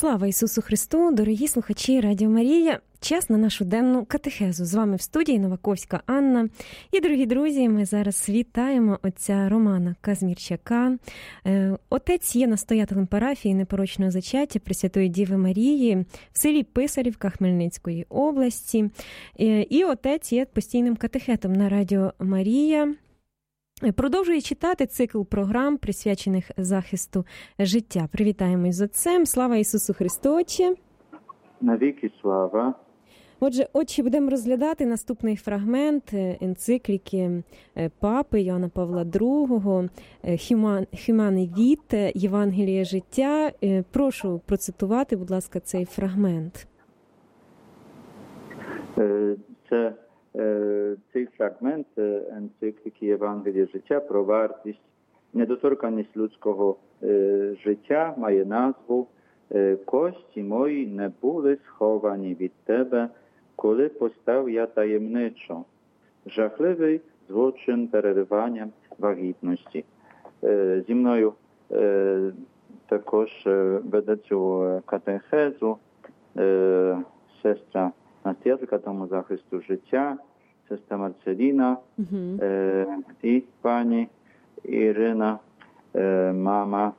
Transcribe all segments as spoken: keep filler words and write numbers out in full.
Слава Ісусу Христу, дорогі слухачі Радіо Марія. Час на нашу денну катехезу. З вами в студії Новаковська Анна. І, дорогі друзі, ми зараз вітаємо отця Романа Казмірчака. Отець є настоятелем парафії Непорочного зачаття Пресвятої Діви Марії в селі Писарівка Хмельницької області. І отець є постійним катехетом на Радіо Марія. Продовжує читати цикл програм, присвячених захисту життя. Привітаємось з отцем. Слава Ісусу Христу, Отче! Навіки слава! Отже, Отче, будемо розглядати наступний фрагмент енцикліки Папи Йоанна Павла другого «Humane Vitae. Євангеліє життя». Прошу процитувати, будь ласка, цей фрагмент. Це Цей фрагмент енцикліки Євангелія життя про вартість, недоторканність людського життя має назву «Кості мої не були сховані від тебе, коли постав я таємничо. Жахливий злочин переривання вагітності». Зі мною також веде цю катехезу сестра настоятелька Дому захисту життя, сестра Марцеліна uh-huh. е, і пані Ірина, е, мама,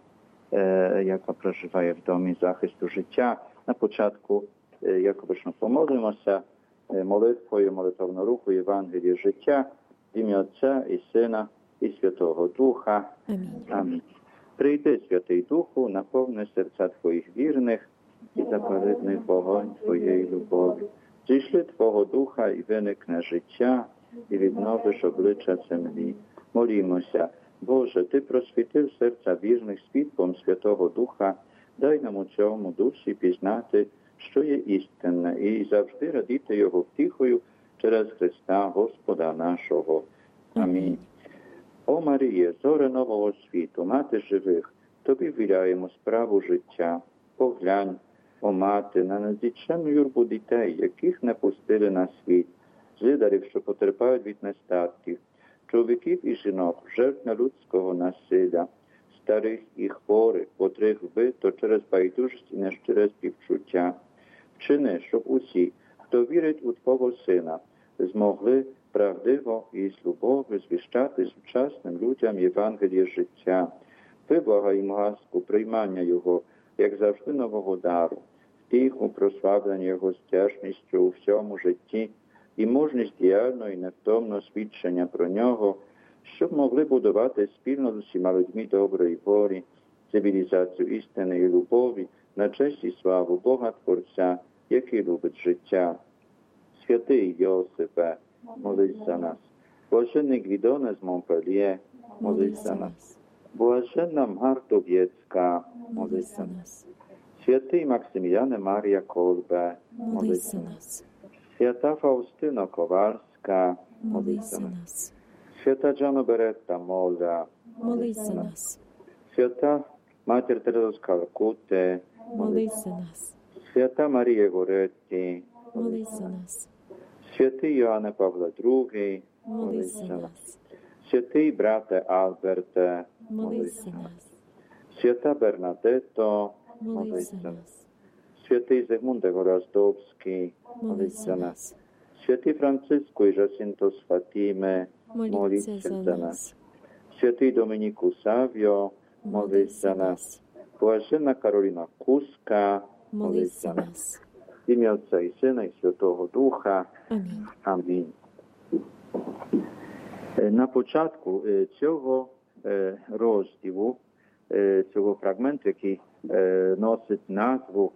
е, яка проживає в Домі захисту життя. На початку, е, як обично, помолимося е, молитвою, молитовну руху Євангелія життя, в ім'я Отця і Сина і Святого Духа. Амінь. Амінь. Прийди, Святий Духу, наповни серця Твоїх вірних і запали в них вогонь Твоєї любові. Зійшли Твого Духа і виникне життя, і відновиш обличчя землі. Молімося. Боже, Ти просвітив серця вірних світлом Святого Духа, дай нам у цьому дусі пізнати, що є істинне, і завжди радіти Його втіхою через Христа Господа нашого. Амінь. О Маріє, зоре нового світу, мати живих, Тобі ввіряємо справу життя. Поглянь, о мати, на надзвичайну юрбу дітей, яких не пустили на світ, злидарів, що потерпають від нестатків, чоловіків і жінок, жертв людського насилля, старих і хворих, котрих вбито через байдужість і нещире співчуття. Вчини, щоб усі, хто вірить у Твого Сина, змогли правдиво і з любов'ю звіщати сучасним людям Євангеліє життя. Виблагай їм ласку приймання Його, як завжди нового дару, втіху прославлення Його стяжністю у всьому житті і мужність діяльного і невтомного свідчення про Нього, щоб могли будувати спільно з усіма людьми доброї волі, цивілізацію істини і любові, на честь і славу Бога Творця, який любить життя. Святий Йосипе, молись за нас. Блаженний Гвідоне з Монпельє, молись за нас. Блаженна Мартовєцька, молись за нас. Святий Максиміляне Марія Колбе, молись за нас. Свята Фаустина Ковальська, молись за нас. Свята Джано Беретта Моля, молись за нас. Свята Матір Тереза з Калкутти, молись за нас. Свята Марія Горетті, молись за нас. Святий Йоанне Павло другий, молись за нас. Святий брате Альберте, молись за нас. Свята Бернадетто, молись за нас. Святий Зигмунде Гораздовський, молись за нас. Святий Франциско і Жасинто з Фатіми, моліться за нас. Святий Домініку Савіо, молись за нас. Блаженна Кароліна Куска, молись за нас. Ім'я Отця і Сина і Святого Духа. Амінь. Амінь. На початку цього розділу, цього фрагменту, який носить назву,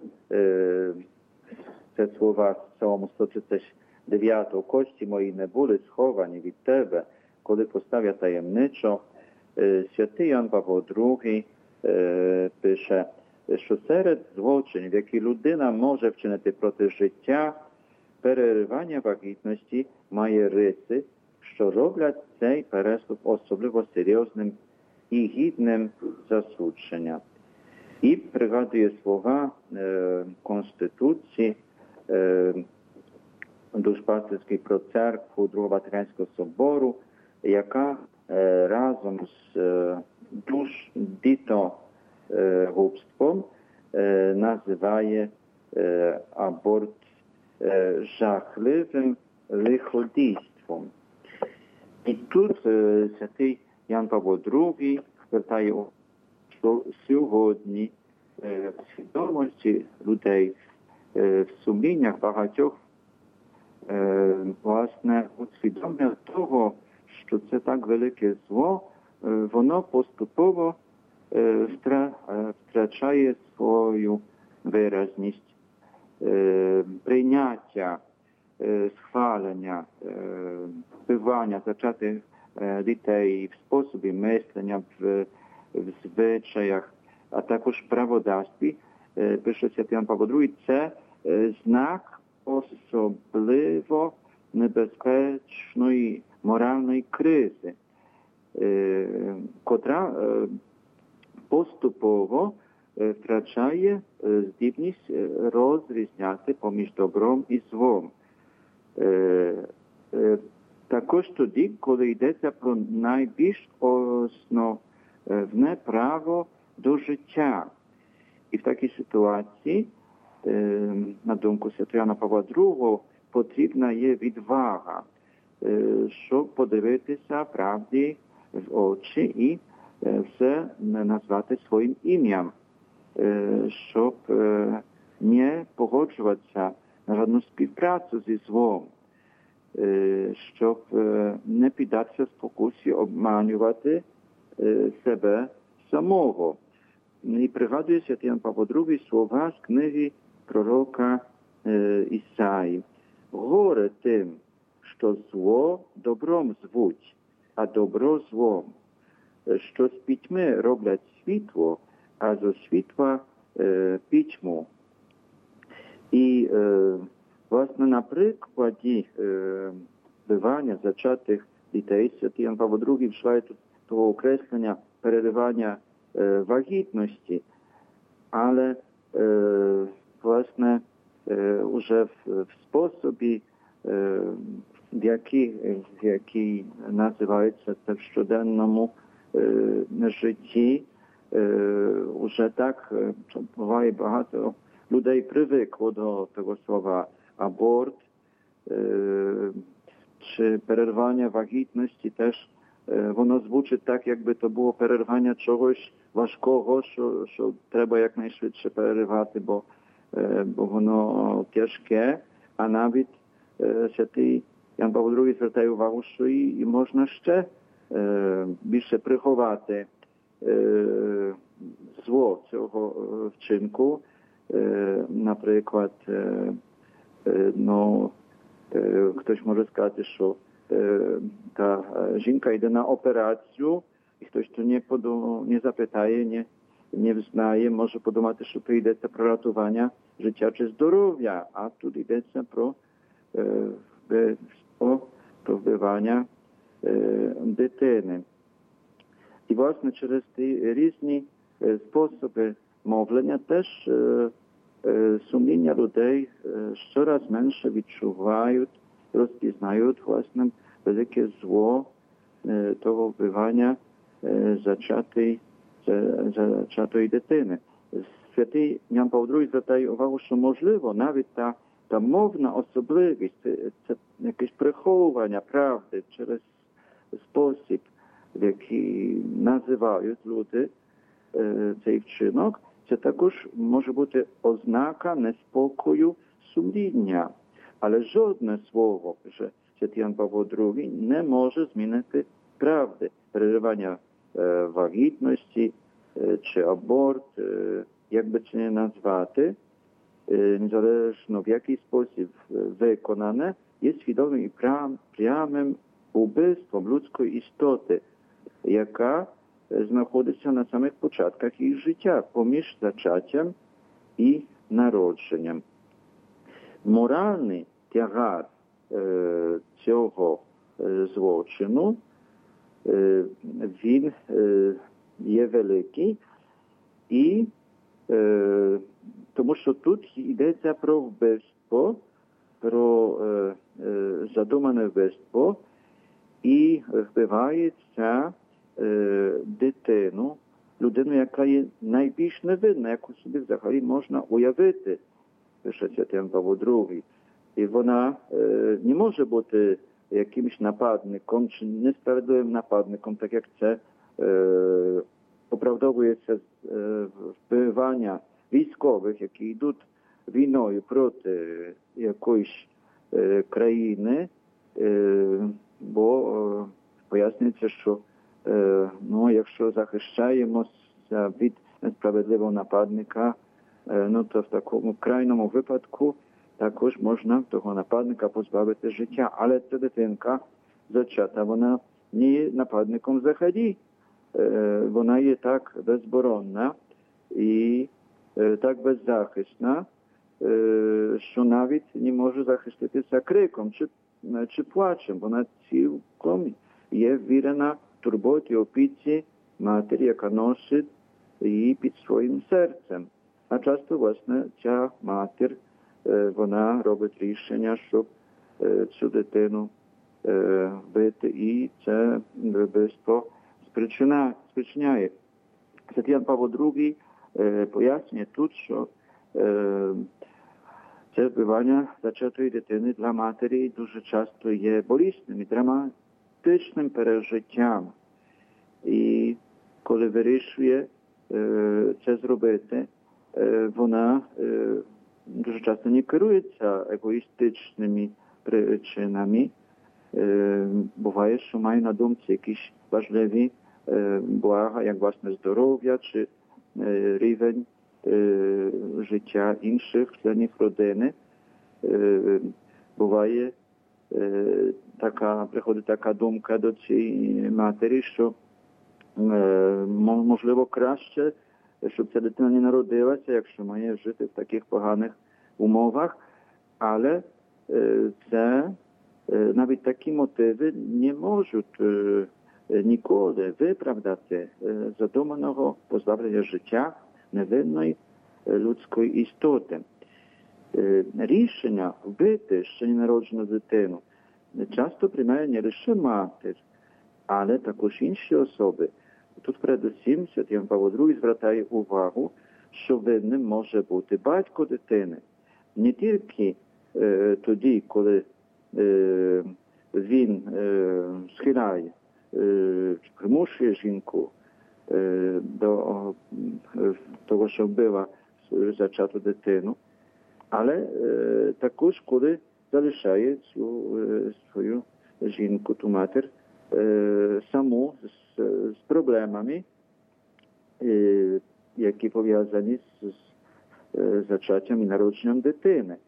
це слова з Псалму сто тридцять дев'ятого, «Кості мої не були сховані від тебе, коли постав я таємничо», святий Йоанн Павло другий пише, що серед злочинів, які людина може вчинити проти життя, переривання вагітності має риси, що роблять цей переступ особливо серйозним і гідним засудження. І пригадує слова е, Конституції е, Душпастерський про церкву Другого Ватиканського собору, яка е, разом з е, душ дітогубством називає аборт жахливим лиходійством. І тут святий Ян Павло другий звертає увагу, що сьогодні в свідомості людей, в сумліннях багатьох, власне, усвідомлення того, що це так велике зло, воно поступово втрачає свою виразність, прийняття, схвалення, вбивання зачатих дітей в способі мислення, в, в звичаях, а також праводавстві, пише святий Ян Павло другий, це знак особливо небезпечної моральної кризи, котра поступово втрачає здібність розрізняти поміж добром і злом. Також тоді, коли йдеться про найбільш основне право до життя. І в такій ситуації, на думку святого Яна Павла другого, потрібна є відвага, щоб подивитися правді в очі і все назвати своїм ім'ям, щоб не погоджуватися на жодну співпрацю зі злом, щоб не піддатися спокусі обманювати себе самого. І пригадує святий Ян Павло другий слова з книги пророка Ісаї. Горе тим, що зло добром звуть, а добро злом, що з пітьми роблять світло, а зо світла е, пітьму. І, е, власне, на прикладі е, вбивання зачатих дітей, святий Ян Павло другий вживає тут того окреслення переривання е, вагітності, але, е, власне, е, уже в, в способі, е, в який, в який називається це в щоденному е, житті, уже так буває багато людей привикло до того слова аборт, чи перервання вагітності теж воно звучить так, якби то було перервання чогось важкого, що, що треба якнайшвидше переривати, бо, бо воно тяжке, а навіть святий Ян Павло другий звертає увагу, що і, і можна ще більше приховати зло цього вчинку. Наприклад, ну, хтось може сказати, що та жінка йде на операцію, і хтось то не, подум... не запитає, не, не взнає, може подумати, що то йдеться про рятування життя чи здоров'я, а тут йдеться про, про, про вбивання дитини. І, власне, через ті різні способи мовлення теж сумління людей щораз менше відчувають, розпізнають, власне, велике зло того вбивання зачатої, зачатої дитини. Святий Ян Павло другий звертає увагу, що, можливо, навіть та, та мовна особливість, це якесь приховування правди через спосіб, в який називають люди цей вчинок, це також може бути ознака неспокою сумління. Але жодне слово, пише святий Ян Павло другий, не може змінити правди. Переривання е, вагітності е, чи аборт, е, як би це не назвати, е, незалежно в який спосіб виконане, є свідомим і прям, прямим убивством людської істоти, яка знаходиться на самих початках їх життя, поміж зачаттям і народженням. Моральний тягар е, цього е, злочину, е, він е, є великий, і е, тому що тут йдеться про вбивство, про е, е, задумане вбивство, і вбивається е, дитину людину, яка є найбільш невинна, яку собі взагалі можна уявити, пише святий Ян Павло другий. І вона е, не може бути якимось нападником чи несправедливим нападником, так як це е, оправдовується е, вбивання військових, які йдуть війною проти якоїсь е, країни, е, бо е, пояснюється, що е, ну, якщо захищаємося від несправедливого нападника, е, ну, то в такому крайньому випадку також можна того нападника позбавити життя. Але ця дитинка зачата, вона не є нападником взагалі. Е, вона є так безборонна і е, так беззахисна, е, що навіть не може захиститися криком чи, чи плачем. Вона цілком є вірена турботі, опіці матері, яка носить її під своїм серцем. А часто, власне, ця матір, вона робить рішення, щоб цю дитину вбити, і це вбивство спричиняє. Святий Ян Павло другий пояснює тут, що це вбивання зачатої дитини для матері дуже часто є болісним і драматичним пережиттям. І коли вирішує це зробити, вона дуже часто не керується егоїстичними причинами. Буває, що має на думці якісь важливі блага, як власне здоров'я чи рівень життя інших членів родини. Буває така, приходить така думка до цієї матері, що можливо краще, щоб ця дитина не народилася, якщо має жити в таких поганих умовах, але це навіть такі мотиви не можуть ніколи виправдати задуманого позбавлення життя невинної людської істоти. Рішення вбити ще ненароджену дитину часто приймає не лише матір, але також інші особи. Тут передусім святий Ян Павло другий звертає увагу, що винним може бути батько дитини. Не тільки е, тоді, коли е, він е, схиляє, е, примушує жінку е, до е, того, що вбила свою зачату дитину, але е, також коли залишає цю е, свою жінку, ту матір, е, саму з, з проблемами, е, які пов'язані з, з зачаттям і народженням дитини.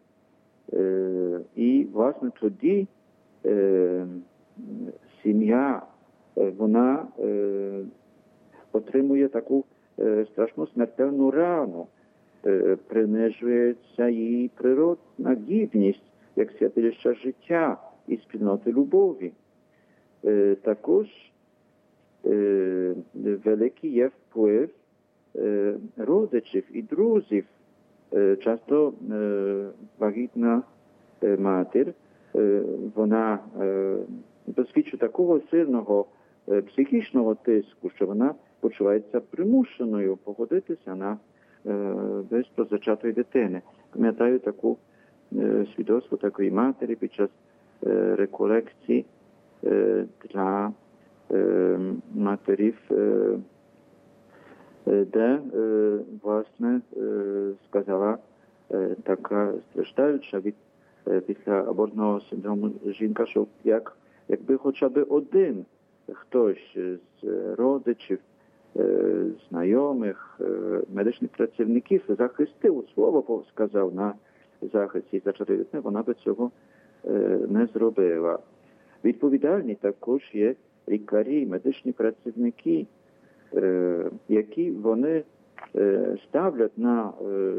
Е, і, власне, тоді е, сім'я, вона е, отримує таку е, страшну смертельну рану, е, принижується її природна гідність, як святилище життя і спільноти любові. Е, також е, великий є вплив е, родичів і друзів. Е, часто е, вагітна е, матір, е, вона е, досвідчує такого сильного е, психічного тиску, що вона почувається примушеною погодитися на е, вбивство зачатої дитини. Пам'ятаю таку е, свідоцтво такої матері під час е, реколекції е, для е, матерів, е, де, е, власне, е, сказала е, така страждаюча від е, після абортного синдрому жінка, що як, якби хоча б один хтось з родичів, е, знайомих, е, медичних працівників захистив, слово сказав на захисті зачатої дитини, вона би цього е, не зробила. Відповідальні також є лікарі, медичні працівники, е, які вони е, ставлять на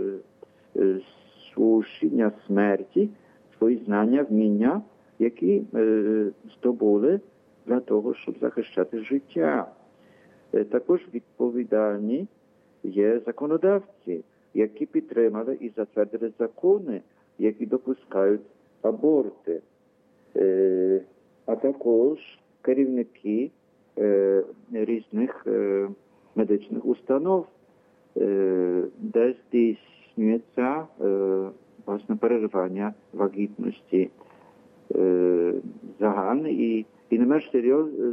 е, слушання смерті свої знання, вміння, які е, здобули для того, щоб захищати життя. Е, також відповідальні є законодавці, які підтримали і затвердили закони, які допускають аборти. Е, а також керівники е, різних е, медичних установ, де здійснюється власне переривання вагітності загальне і, і не менш серйозно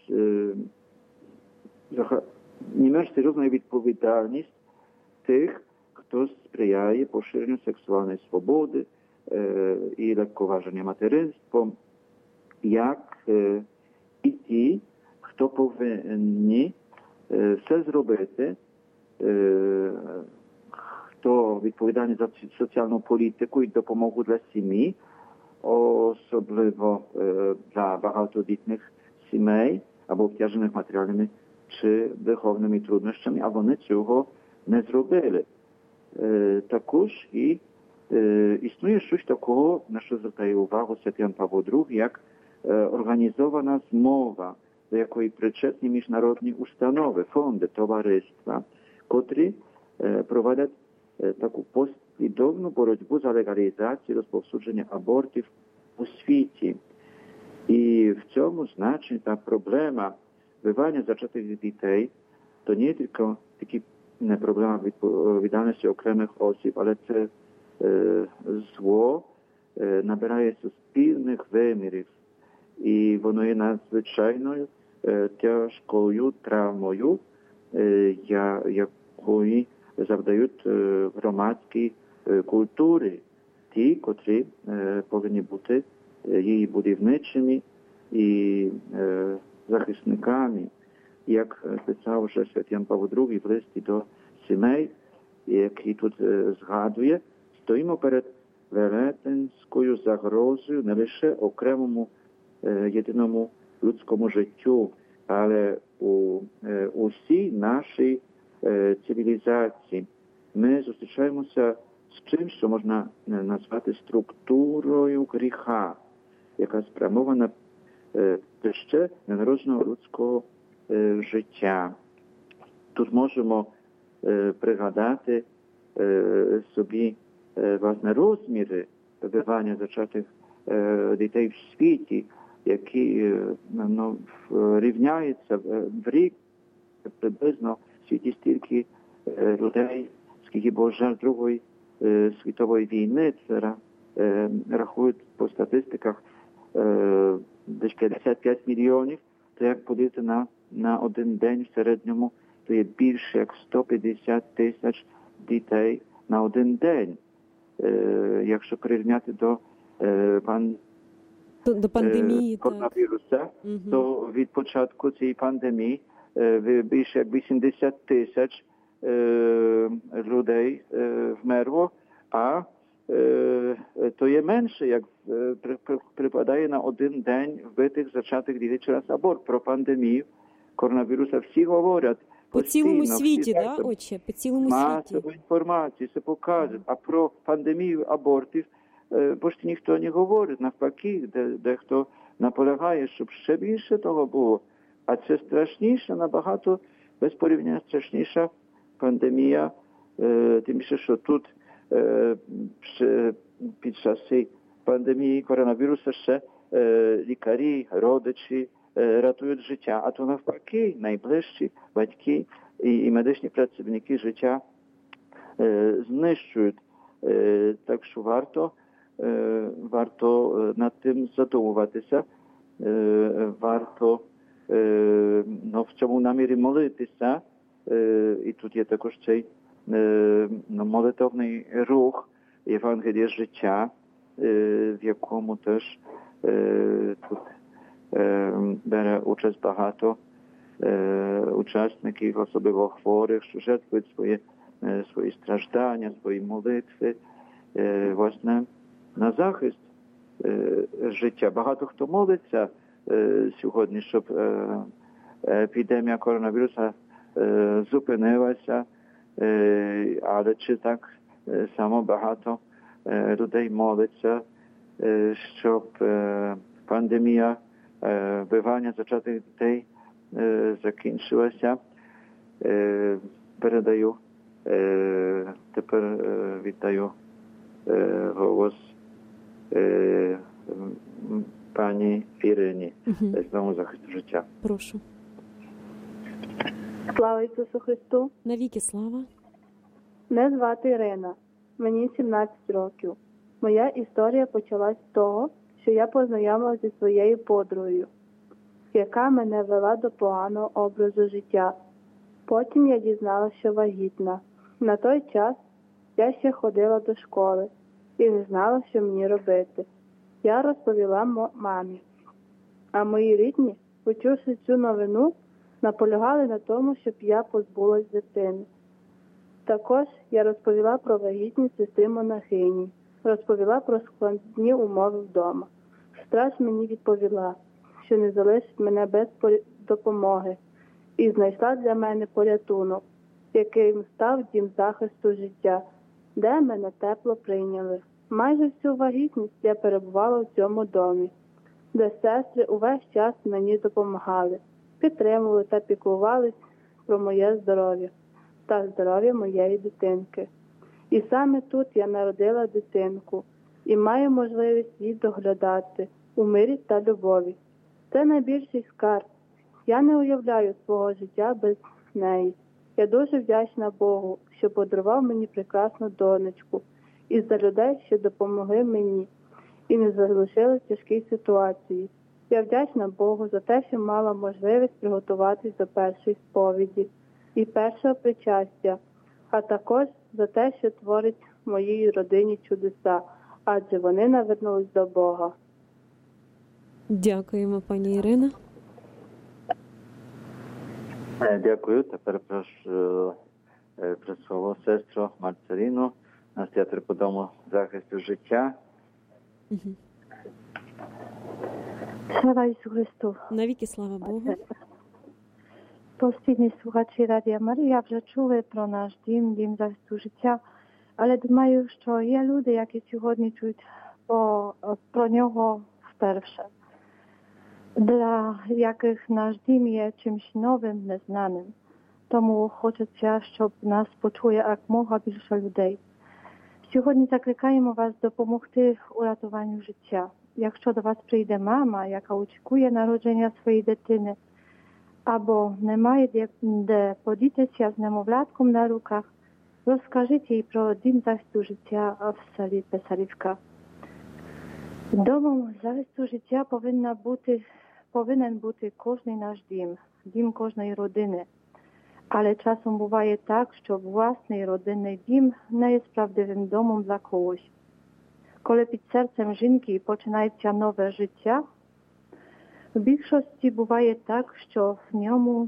не менш серйозна відповідальність тих, хто сприяє поширенню сексуальної свободи і легковаження материнством, як і ті, хто повинні все зробити, хто відповідальний за соціальну політику і допомогу для сім'ї, особливо для багатодітних сімей або обтяжених матеріальними чи духовними труднощами, а вони цього не зробили. Також і існує щось такого, на що звертає увагу Святий Ян Павло другий, як організована змова, до якої причетні міжнародні установи, фонди, товариства, котрі проводять таку послідовну боротьбу за легалізацію розповсюдження абортів у світі. І в цьому значенні та проблема вбивання зачатих дітей то не тільки такі не проблема відповідальності окремих осіб, але це е, зло е, набирає суспільних вимірів. І воно є надзвичайною е, тяжкою травмою, е, я, якої завдають е, громадські е, культури, ті, котрі е, повинні бути е, її будівничими і е, захисниками. Як писав вже Святий Ян Павло другий в листі до сімей, який тут е, згадує, стоїмо перед велетенською загрозою не лише окремому е, єдиному людському життю, але у е, усій нашій е, цивілізації. Ми зустрічаємося з чим, що можна назвати структурою гріха, яка спрямована е, ще ненародженого людського е, життя. Тут можемо е, пригадати е, собі е, власне розміри вбивання зачатих е, дітей в світі, які е, ну, рівняються в рік приблизно в світі стільки е, людей, скільки було жертв Другої е, світової війни. Це е, рахують по статистиках е, десь п'ятдесят п'ять мільйонів, то як подивитися на, на один день в середньому, то є більше як сто п'ятдесят тисяч дітей на один день. Е, якщо порівняти до е, пан до, до пандемії, е, коронавіруса, угу. то від початку цієї пандемії е, більше як вісімдесят тисяч е, людей е, вмерло, а е, то є менше, як е, при, при, припадає на один день вбитих зачатих дітей через аборт. Про пандемію коронавіруса всі говорять. По цілому світі, да, отче? По цілому світі. Масову інформацію, це показує. А про пандемію абортів е, почти ніхто не говорить. Навпаки, де, дехто наполягає, щоб ще більше того було. А це страшніше, набагато, без порівняння страшніша пандемія. Е, тим більше, що тут е, ще, під час цієї пандемії коронавірусу ще е, лікарі, родичі, рятують життя, а то навпаки, найближчі батьки і, і медичні працівники життя е, знищують. Е, так що варто, е, варто над тим задумуватися, е, варто е, ну, в цьому намірі молитися. Е, і тут є також цей е, ну, молитовний рух Євангелія життя, е, в якому теж е, тут бере участь багато е, учасників, особливо хворих, що жертвують свої, е, свої страждання, свої молитви, е, власне, на захист е, життя. Багато хто молиться е, сьогодні, щоб е, епідемія коронавіруса е, зупинилася, е, але чи так е, само багато е, людей молиться, е, щоб е, пандемія вбивання зачатих дітей е, закінчилося. Е, передаю, е, тепер е, віддаю е, голос е, пані Ірині, угу. з Дому захисту життя. Прошу. Слава Ісусу Христу! Навіки слава! Мене звати Ірина. Мені сімнадцять років. Моя історія почалась з того, що я познайомилася зі своєю подругою, яка мене вела до поганого образу життя. Потім я дізналася, що вагітна. На той час я ще ходила до школи і не знала, що мені робити. Я розповіла мамі, а мої рідні, почувши цю новину, наполягали на тому, щоб я позбулась дитини. Також я розповіла про вагітність сестри монахині, розповіла про складні умови вдома. Страж мені відповіла, що не залишить мене без допомоги, і знайшла для мене порятунок, яким став дім захисту життя, де мене тепло прийняли. Майже всю вагітність я перебувала в цьому домі, де сестри увесь час мені допомагали, підтримували та піклувались про моє здоров'я та здоров'я моєї дитинки. І саме тут я народила дитинку і маю можливість її доглядати у мирі та любові. Це найбільший скарб. Я не уявляю свого життя без неї. Я дуже вдячна Богу, що подарував мені прекрасну донечку і за людей, що допомогли мені і не залишили в тяжкій ситуації. Я вдячна Богу за те, що мала можливість приготуватись до першої сповіді і першого причастя, а також за те, що творить в моїй родині чудеса, адже вони навернулись до Бога. Дякуємо, пані Ірина. Дякую. Тепер прошу про слово сестру Марцеліну, настоятель по дому захисту життя. Угу. Слава Ісусу Христу! Навіки слава Богу! Постійні слухачі Радіо Марія вже чули про наш дім, дім захисту життя, але думаю, що є люди, які сьогодні чують про, про нього вперше, для яких наш дім є чимось новим, незнаним. Тому хочеться, щоб нас почує як мога більше людей. Сьогодні закликаємо вас допомогти у рятуванню життя. Якщо до вас прийде мама, яка очікує народження своєї дитини, або немає де, де подітися з немовлятком на руках, розкажіть їй про дім захисту життя в селі Писарівка. Домом захисту життя повинна бути, повинен бути кожний наш дім, дім кожної родини. Але часом буває так, що власний родинний дім не є справдивим домом для когось. Коли під серцем жінки починається нове життя, в більшості буває так, що в ньому,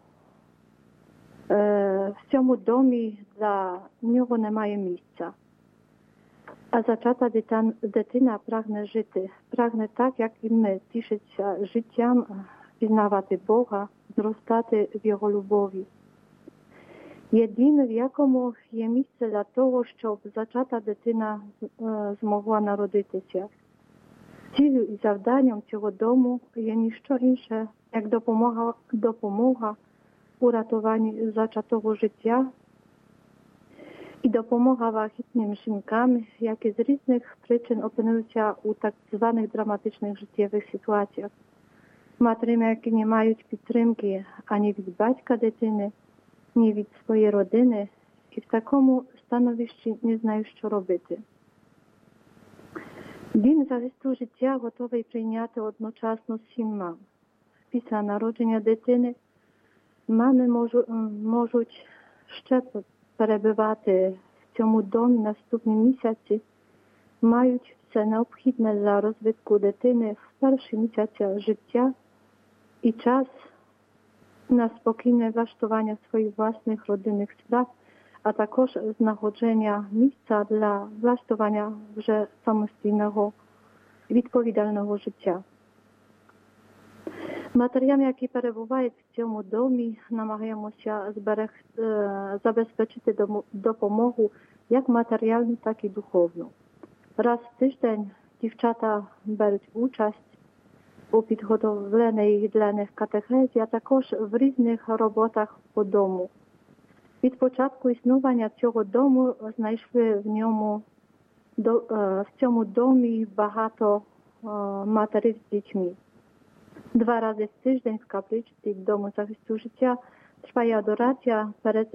е, в цьому домі для нього немає місця. А зачата дитина, дитина прагне жити, прагне так, як і ми, тішитися життям, пізнавати Бога, зростати в Його любові. Єдине, в якому є місце для того, щоб зачата дитина е, змогла народитися. Ціллю і завданням цього дому є ніщо інше, як допомога, допомога у рятуванні зачатого життя і допомога вагітним жінкам, які з різних причин опинилися у так званих драматичних життєвих ситуаціях. Матерям, які не мають підтримки ані від батька дитини, ні від своєї родини, і в такому становищі не знають, що робити. Дім захисту життя готовий прийняти одночасно сім мам. Після народження дитини мами можу, можуть ще перебувати в цьому домі наступні місяці, мають все необхідне для розвитку дитини в перші місяці життя і час на спокійне влаштування своїх власних родинних справ, а також знаходження місця для влаштування вже самостійного, відповідального життя. Матерям, які перебувають в цьому домі, намагаємося зберег, забезпечити допомогу як матеріальну, так і духовну. Раз в тиждень дівчата беруть участь у підготовленій для них катехезі, а також в різних роботах по дому. Від початку існування цього дому знайшли в ньому в цьому домі багато матерів з дітьми. Два рази в тиждень в капличці Дому захисту життя trwaje adoracja перед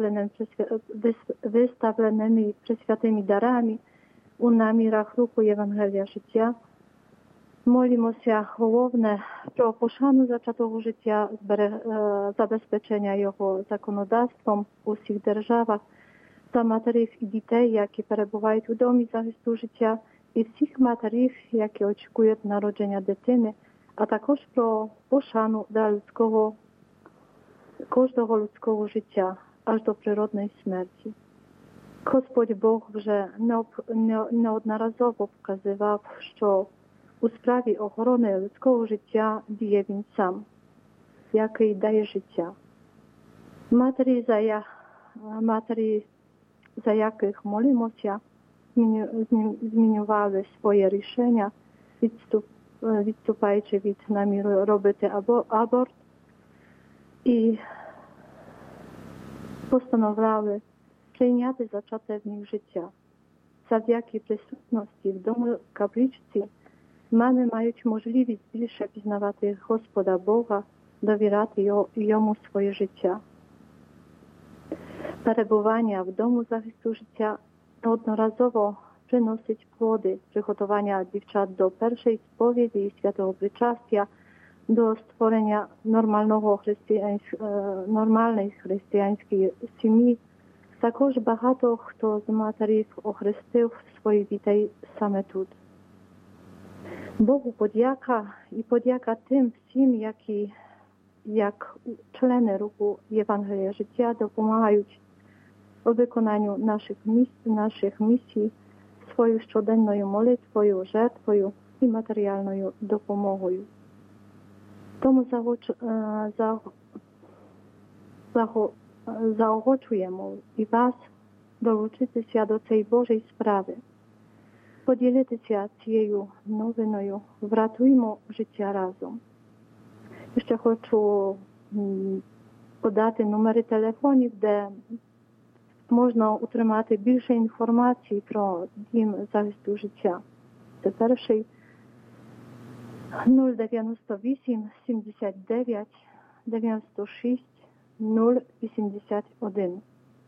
wystawionymi przeświatymi darami у намірах руху Євангелія життя. Молімося головне про пошану зачатого життя, забезпечення його законодавством у всіх державах, за матерів і дітей, які перебувають у домі захисту життя, і всіх матерів, які очікують народження дитини, а також про пошану до людського, кожного людського життя, аж до природної смерті. Господь Бог вже неодноразово показував, що у справі охорони людського життя діє Він сам, який дає життя. Матері, за, я, матері, за яких молимося, змінювали своє рішення, відступ, відступаючи від наміру робити аборт, і постановляли прийняти зачате в них життя. Завдяки присутності в дому капличці мами мають можливість більше пізнавати Господа Бога, довіряти Йому своє життя. Перебування в дому захисту життя одноразово приносить плоди приготування дівчат до першої сповіді і святого причастя, до створення нормального християнсь... нормальної християнської сім'ї. Також багато хто з матерів охрестив своїх дітей саме тут. Богу подяка і подяка тим всім, які, як члени руху Євангелія життя, допомагають у виконанню наших місій, наших місій своєю щоденною молитвою, жертвою і матеріальною допомогою. Тому загоч... за... Заго... заохочуємо і вас долучитися до цієї Божої справи, поділитися цією новиною, врятуємо життя разом. І ще хочу подати номери телефонів, де можна отримати більше інформації про дім захисту життя. Це перший нуль дев'яносто вісім сімдесят дев'ять дев'яносто шість нуль вісімдесят один.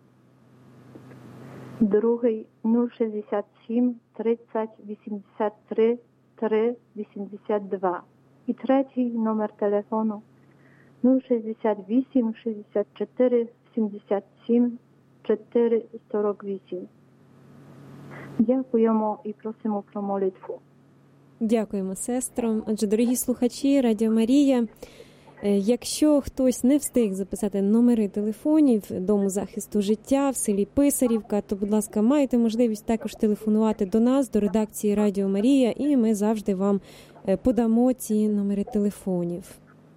Другий нуль шістдесят сім тридцять вісімдесят три три вісімдесят два. І третій номер телефону нуль шістдесят вісім шістдесят чотири сімдесят сім чотири сорок вісім. Дякуємо і просимо про молитву. Дякуємо, сестро. Отже, дорогі слухачі Радіо Марія, якщо хтось не встиг записати номери телефонів Дому захисту життя в селі Писарівка, то, будь ласка, маєте можливість також телефонувати до нас, до редакції Радіо Марія, і ми завжди вам подамо ці номери телефонів.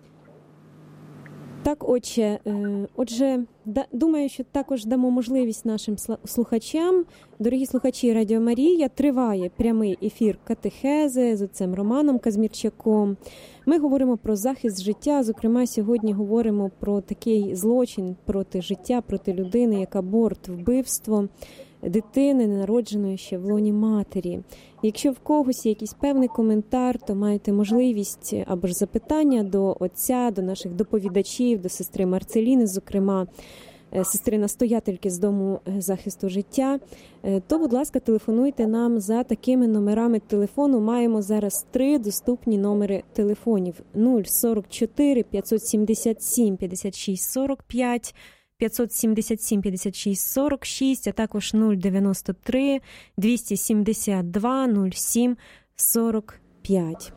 Так, отже, отже, думаю, що також дамо можливість нашим слухачам. Дорогі слухачі Радіо Марія, триває прямий ефір катехези з отцем Романом Казмірчаком. Ми говоримо про захист життя, зокрема, сьогодні говоримо про такий злочин проти життя, проти людини, як аборт, вбивство дитини, ненародженої ще в лоні матері. Якщо в когось є якийсь певний коментар, то маєте можливість або ж запитання до отця, до наших доповідачів, до сестри Марцеліни, зокрема, сестри-настоятельки з Дому захисту життя, то, будь ласка, телефонуйте нам за такими номерами телефону. Маємо зараз три доступні номери телефонів: нуль сорок чотири п'ятсот сімдесят сім п'ятдесят шість сорок п'ять, п'ятсот сімдесят сім п'ятдесят шість сорок шість, а також нуль дев'яносто три двісті сімдесят два нуль сім сорок п'ять.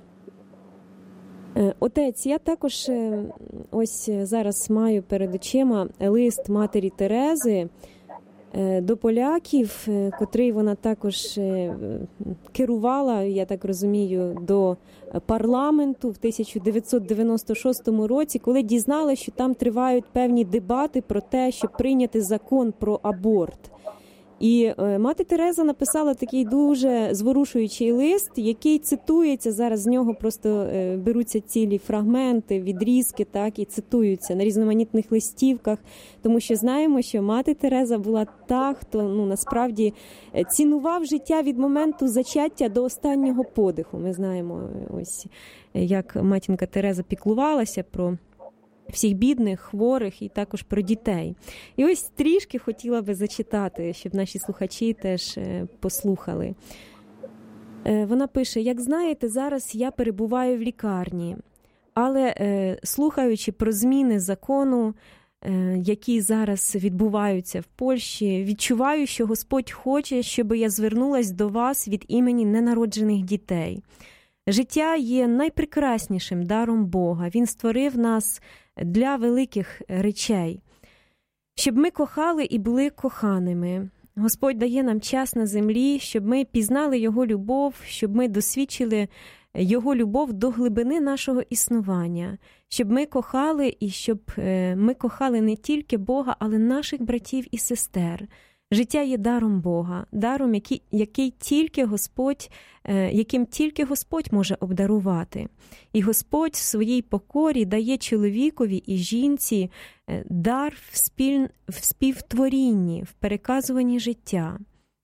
Отець, я також ось зараз маю перед очима лист матері Терези до поляків, котрий вона також керувала, я так розумію, до парламенту в тисяча дев'ятсот дев'яносто шостому році, коли дізналася, що там тривають певні дебати про те, щоб прийняти закон про аборт. І мати Тереза написала такий дуже зворушуючий лист, який цитується, зараз з нього просто беруться цілі фрагменти, відрізки, так, і цитуються на різноманітних листівках, тому що знаємо, що мати Тереза була та, хто, ну, насправді цінував життя від моменту зачаття до останнього подиху. Ми знаємо, ось, як матінка Тереза піклувалася про всіх бідних, хворих і також про дітей. І ось трішки хотіла би зачитати, щоб наші слухачі теж послухали. Вона пише: «Як знаєте, зараз я перебуваю в лікарні, але слухаючи про зміни закону, які зараз відбуваються в Польщі, відчуваю, що Господь хоче, щоб я звернулась до вас від імені ненароджених дітей. Життя є найпрекраснішим даром Бога. Він створив нас для великих речей, щоб ми кохали і були коханими. Господь дає нам час на землі, щоб ми пізнали Його любов, щоб ми досвідчили Його любов до глибини нашого існування, щоб ми кохали і щоб ми кохали не тільки Бога, але наших братів і сестер. Життя є даром Бога, даром, який, який тільки Господь, яким тільки Господь може обдарувати. І Господь в своїй покорі дає чоловікові і жінці дар в, спіль... в співтворінні, в переказуванні життя».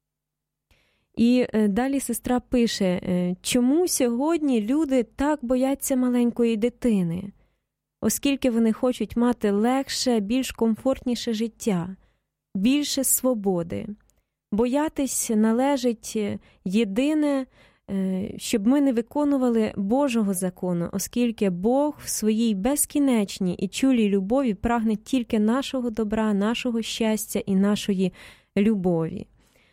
І далі сестра пише: «Чому сьогодні люди так бояться маленької дитини? Оскільки вони хочуть мати легше, більш комфортніше життя, більше свободи. Боятись належить єдине, щоб ми не виконували Божого закону, оскільки Бог в своїй безкінечній і чулій любові прагне тільки нашого добра, нашого щастя і нашої любові».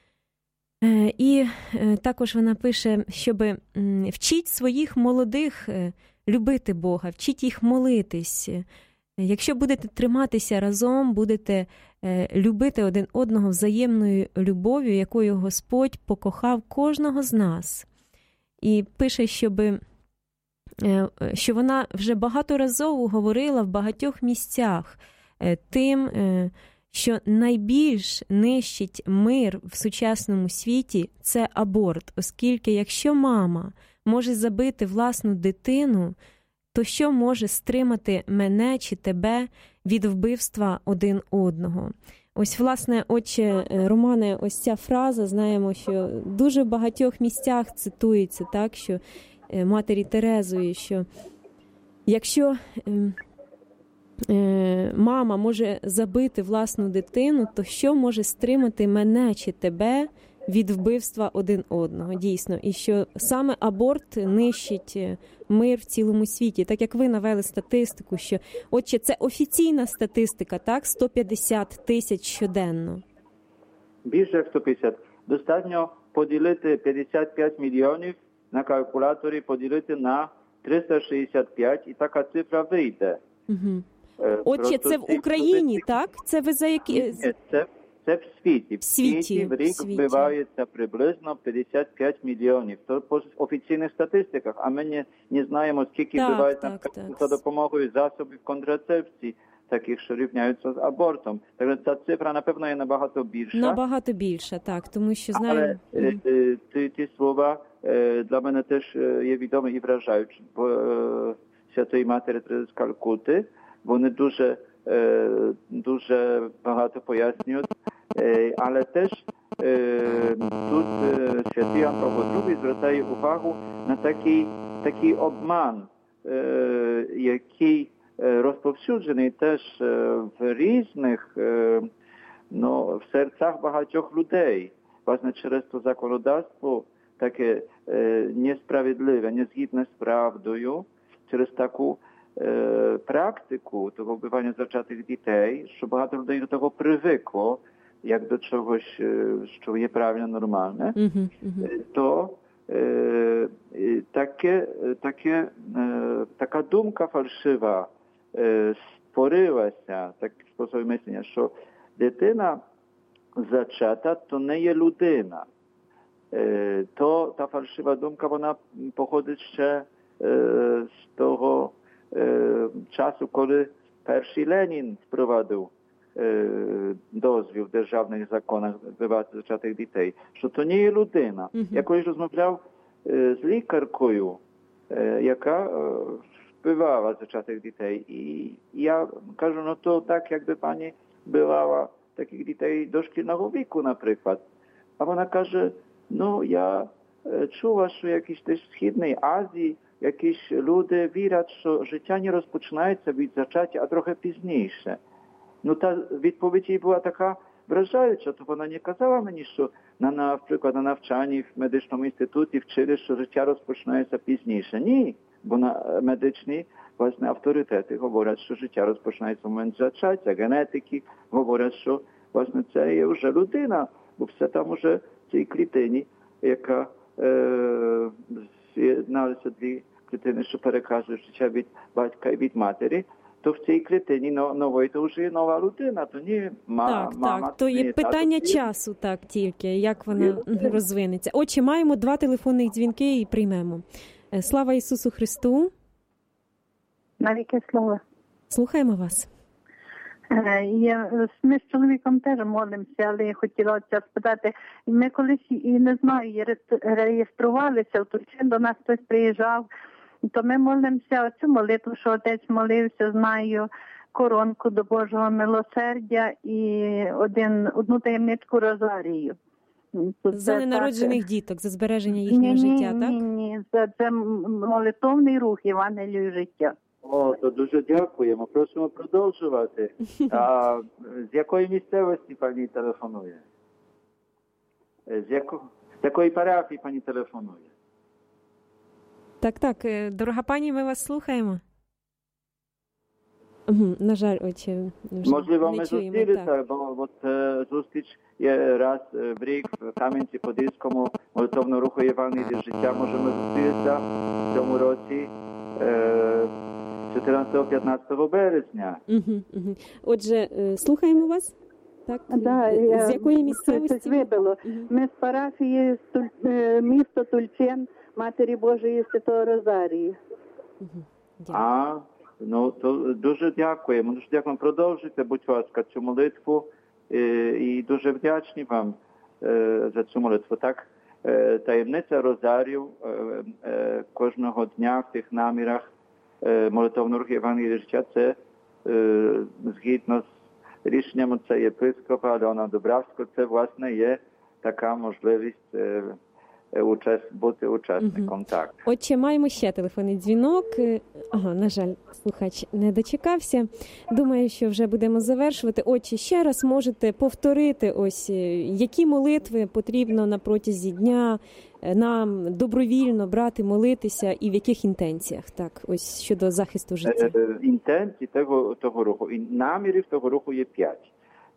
І також вона пише, щоб вчіть своїх молодих любити Бога, вчіть їх молитись. Якщо будете триматися разом, будете любити один одного взаємною любов'ю, якою Господь покохав кожного з нас. І пише, щоб, що вона вже багаторазово говорила в багатьох місцях тим, що найбільш нищить мир в сучасному світі – це аборт, оскільки якщо мама може забити власну дитину, то що може стримати мене чи тебе від вбивства один одного? Ось, власне, отче Романе, ось ця фраза, знаємо, що дуже в багатьох місцях цитується, так, що матері Терезої, що якщо мама може забити власну дитину, то що може стримати мене чи тебе від вбивства один одного, дійсно. І що саме аборт нищить мир в цілому світі. Так як ви навели статистику, що, отче, це офіційна статистика, так? сто п'ятдесят тисяч щоденно. Більше як сто п'ятдесят. Достатньо поділити п'ятдесят п'ять мільйонів на калькуляторі, поділити на триста шістдесят п'ять, і така цифра вийде. Угу. Отче, це в Україні, так? Це ви за які... Ні, це, це в світі. В світі, світі в рік світі. Вбивається приблизно п'ятдесят п'ять мільйонів. То по офіційних статистиках, а ми не, не знаємо, скільки так, вбивається так, так. за допомогою засобів контрацепції, таких, що рівняються з абортом. Так ця цифра, напевно, є набагато більша. Набагато більша, так, тому що знаємо... Але mm. ті, ті слова для мене теж є відомі і вражаючі. Бо Святої Матері Терези з Калкути, вони дуже, дуже багато пояснюють, але теж тут святий Jan Павло другий звертає увагу на такий, такий обман, який розповсюджений теж в різних, ну, в серцях багатьох людей. Власне, через то законодавство таке несправедливе, незгідне з правдою, через таку е, практику того вбивання зачатих дітей, що багато людей до того привикло, як до чогось, що є правильно, нормальне, uh-huh, uh-huh. то е, таке, таке, е, така думка фальшива е, створилася, такий спосіб мислення, що дитина зачата то не є людина. Е, то та фальшива думка, вона походить ще z toho czasu, kiedy pierwszy Lenin wprowadził дозвіл в державних законах вбивати зачатих дітей, що то не є людина. Uh-huh. Я колись розмовляв з лікаркою, яка вбивала зачатих дітей. І я кажу, ну то так, якби пані вбивала таких дітей дошкільного віку, наприклад. А вона каже, ну я чула, що якийсь теж в Східній Азії якісь люди вірять, що життя не розпочинається від зачаття, а трохи пізніше. Ну, та відповідь їй була така вражаюча, то вона не казала мені, що, на, наприклад, на навчанні в медичному інституті вчили, що життя розпочинається пізніше. Ні, бо на медичні, власне, авторитети говорять, що життя розпочинається в момент зачаття, генетики говорять, що, власне, це є вже людина, бо все там уже в цій клітині, яка е, з'єдналися дві клітини, що переказують життя від батька і від матері, то в цій клітині нової то вже є нова людина, то ні ма, так, мама. Так, то є питання тато, часу, так, тільки, як вона є. розвинеться. Отже, маємо два телефонних дзвінки і приймемо. Слава Ісусу Христу. Навіки слава. Слухаємо вас. Я, ми з чоловіком теж молимося, але я хотіла це спитати. Ми колись, і не знаю, реєструвалися, то до нас хтось приїжджав, то ми молимося оцю молитву, що отець молився, знаю, коронку до Божого милосердя і один, одну таємничку розарію. Тут за ненароджених так... діток, за збереження їхнього ні, життя, ні, так? Ні, ні, це, це молитовний рух Євангелію життя. О, то дуже дякуємо. Просимо продовжувати. А з якої місцевості пані телефонує? З, яко... з якої парафії пані телефонує? Так, так. Дорога пані, ми вас слухаємо. Угу, на жаль, отче, вже можливо, не ми чуємо, зустрілися, бо от, е, зустріч є раз в рік в Кам'янці-Подільському молитовного руху Євангелія життя. Можемо зустрітися в цьому році е, чотирнадцятого-п'ятнадцятого березня. Угу, угу. Отже, слухаємо вас. Так, да, з якої місцевості? Вибило. Угу. Ми з парафії місто Тульчин, Матері Божої Святого Розарії. Угу. А, ну, то дуже дякуємо. Дуже дякуємо. Продовжуйте, будь ласка, цю молитву. І, і дуже вдячні вам е, за цю молитву. Так, е, таємниця Розарію е, е, кожного дня в тих намірах е, молитовного руху Євангелія життя, це е, згідно з рішенням отця єпископа Леона Дубравського, це, власне, є така можливість е, Участь, бути учасником, uh-huh. так. Отже, маємо ще телефонний дзвінок. Ага, на жаль, слухач не дочекався. Думаю, що вже будемо завершувати. Отже, ще раз можете повторити, ось, які молитви потрібно на протязі дня нам добровільно брати, молитися і в яких інтенціях, так, ось, щодо захисту життя. Інтенції того, того руху, і намірів того руху є п'ять.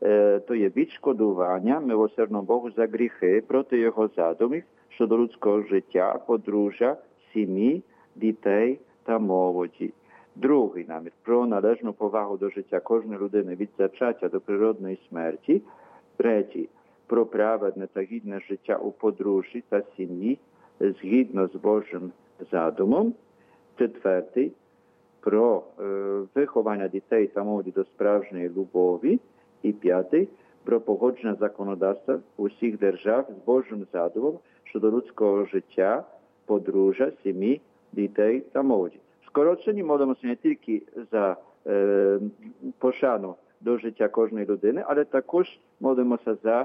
То є відшкодування милосердного Богу за гріхи проти його задумів щодо людського життя, подружжя, сім'ї, дітей та молоді. Другий намір – про належну повагу до життя кожної людини від зачаття до природної смерті. Третій – про праведне та гідне життя у подружжі та сім'ї згідно з Божим задумом. Четвертий – про е, виховання дітей та молоді до справжньої любові. І п'ятий – про погодження законодавства усіх держав з Божим задумом щодо людського життя, подружжя, сім'ї, дітей та молоді. Скорочені молимося не тільки за е, пошану до життя кожної людини, але також молимося за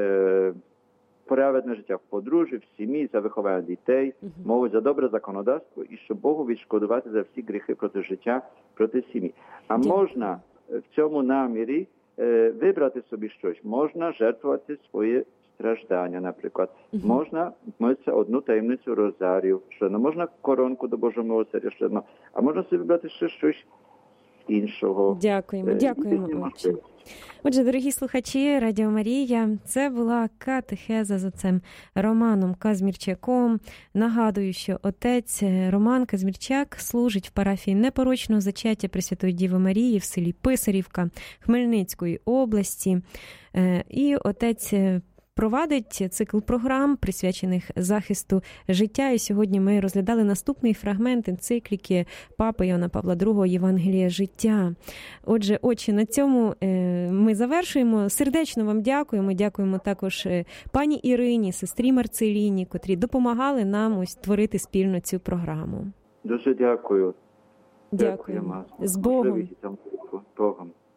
е, праведне життя в подружжі, в сім'ї, за виховання дітей, молодь, за добре законодавство і щоб Богу відшкодувати за всі гріхи проти життя, проти сім'ї. А можна в цьому намірі вибрати собі щось. Можна жертвувати своє страждання, наприклад. Uh-huh. Можна молитися одну таємницю Розарію, що не можна коронку до Божого милосердя, що не, а можна собі вибрати ще щось іншого. Дякуємо, дякуємо. Отче. Отже, дорогі слухачі Радіо Марія, це була катехеза з отцем Романом Казмірчаком. Нагадую, що отець Роман Казмірчак служить в парафії Непорочного зачаття Пресвятої Діви Марії в селі Писарівка Хмельницької області. І отець провадить цикл програм, присвячених захисту життя. І сьогодні ми розглядали наступний фрагмент енцикліки Папи Іоанна Павла другого «Євангелія життя». Отже, отче, на цьому ми завершуємо. Сердечно вам дякуємо. Дякуємо також пані Ірині, сестрі Марцеліні, котрі допомагали нам ось творити спільно цю програму. Дуже дякую. Дякуємо. З Богом. З Богом.